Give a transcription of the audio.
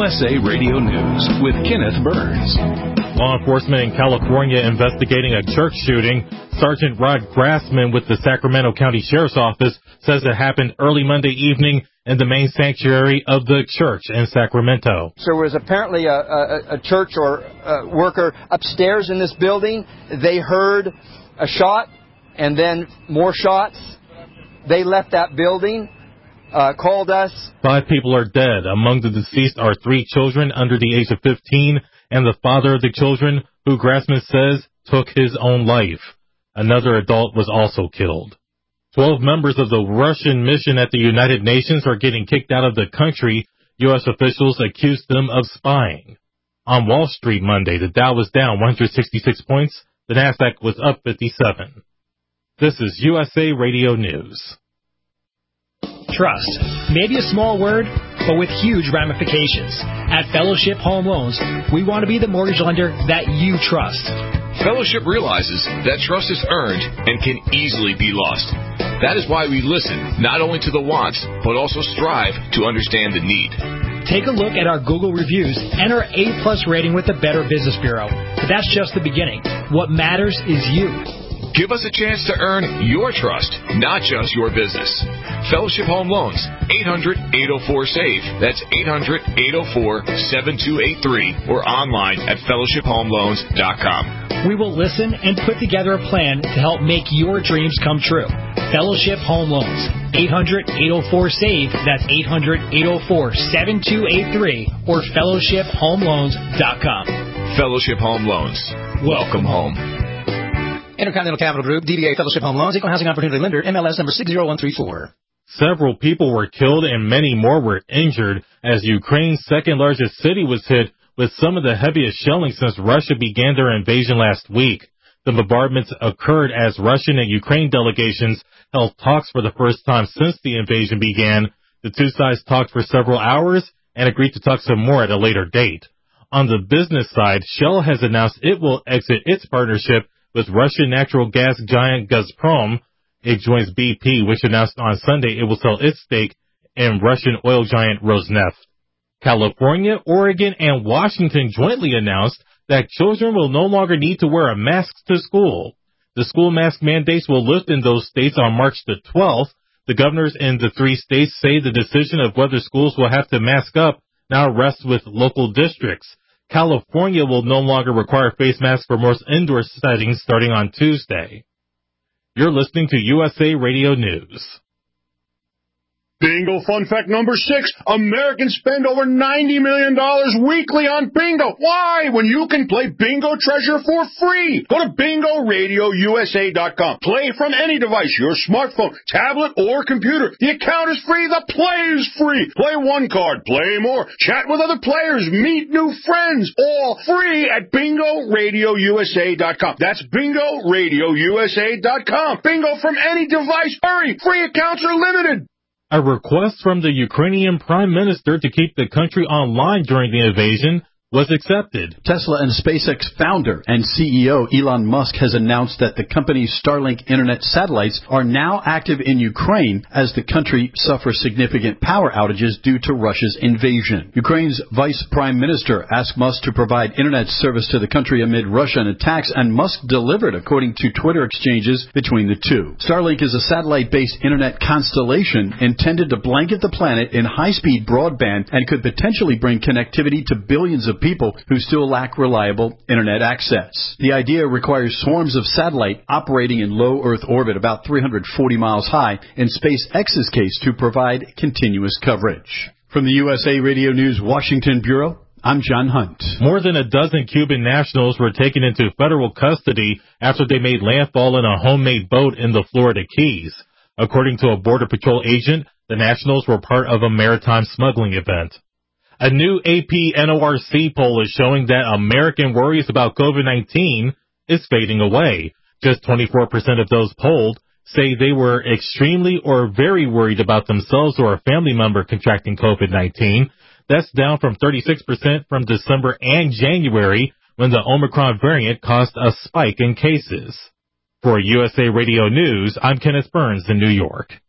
USA Radio News with Kenneth Burns. Law enforcement in California investigating a church shooting. Sergeant Rod Grassman with the Sacramento County Sheriff's Office says it happened early Monday evening in the main sanctuary of the church in Sacramento. So there was apparently a church or worker upstairs in this building. They heard a shot and then more shots. They left that building, called us. 5 people are dead. Among the deceased are 3 children under the age of 15 and the father of the children, who Grassman says took his own life. Another adult was also killed. 12 members of the Russian mission at the United Nations are getting kicked out of the country. U.S. officials accused them of spying. On Wall Street Monday, the Dow was down 166 points. The Nasdaq was up 57. This is USA Radio News. Trust. Maybe a small word, but with huge ramifications. At Fellowship Home Loans, we want to be the mortgage lender that you trust. Fellowship realizes that trust is earned and can easily be lost. That is why we listen not only to the wants, but also strive to understand the need. Take a look at our Google reviews and our A+ rating with the Better Business Bureau. But that's just the beginning. What matters is you. Give us a chance to earn your trust, not just your business. Fellowship Home Loans, 800-804-SAVE. That's 800-804-7283 or online at fellowshiphomeloans.com. We will listen and put together a plan to help make your dreams come true. Fellowship Home Loans, 800-804-SAVE. That's 800-804-7283 or fellowshiphomeloans.com. Fellowship Home Loans. Welcome home. Intercontinental Capital Group, DBA Fellowship Home Loans, Equal Housing Opportunity Lender, MLS number 60134. Several people were killed and many more were injured as Ukraine's second-largest city was hit with some of the heaviest shelling since Russia began their invasion last week. The bombardments occurred as Russian and Ukraine delegations held talks for the first time since the invasion began. The two sides talked for several hours and agreed to talk some more at a later date. On the business side, Shell has announced it will exit its partnership with Russian natural gas giant Gazprom. It joins BP, which announced on Sunday it will sell its stake in Russian oil giant Rosneft. California, Oregon, and Washington jointly announced that children will no longer need to wear a mask to school. The school mask mandates will lift in those states on March the 12th. The governors in the 3 states say the decision of whether schools will have to mask up now rests with local districts. California will no longer require face masks for most indoor settings starting on Tuesday. You're listening to USA Radio News. Bingo fun fact number 6. Americans spend over $90 million weekly on bingo. Why? When you can play Bingo Treasure for free. Go to BingoRadioUSA.com. Play from any device, your smartphone, tablet, or computer. The account is free. The play is free. Play one card. Play more. Chat with other players. Meet new friends. All free at BingoRadioUSA.com. That's BingoRadioUSA.com. Bingo from any device. Hurry. Free accounts are limited. A request from the Ukrainian Prime Minister to keep the country online during the invasion was accepted. Tesla and SpaceX founder and CEO Elon Musk has announced that the company's Starlink internet satellites are now active in Ukraine as the country suffers significant power outages due to Russia's invasion. Ukraine's vice prime minister asked Musk to provide internet service to the country amid Russian attacks, and Musk delivered, according to Twitter exchanges between the two. Starlink is a satellite-based internet constellation intended to blanket the planet in high-speed broadband and could potentially bring connectivity to billions of people who still lack reliable internet access. The idea requires swarms of satellite operating in low Earth orbit about 340 miles high, in SpaceX's case, to provide continuous coverage. From the USA Radio News Washington Bureau, I'm John Hunt. More than a dozen Cuban nationals were taken into federal custody after they made landfall in a homemade boat in the Florida Keys. According to a Border Patrol agent, the nationals were part of a maritime smuggling event. A new AP NORC poll is showing that American worries about COVID-19 is fading away. Just 24% of those polled say they were extremely or very worried about themselves or a family member contracting COVID-19. That's down from 36% from December and January, when the Omicron variant caused a spike in cases. For USA Radio News, I'm Kenneth Burns in New York.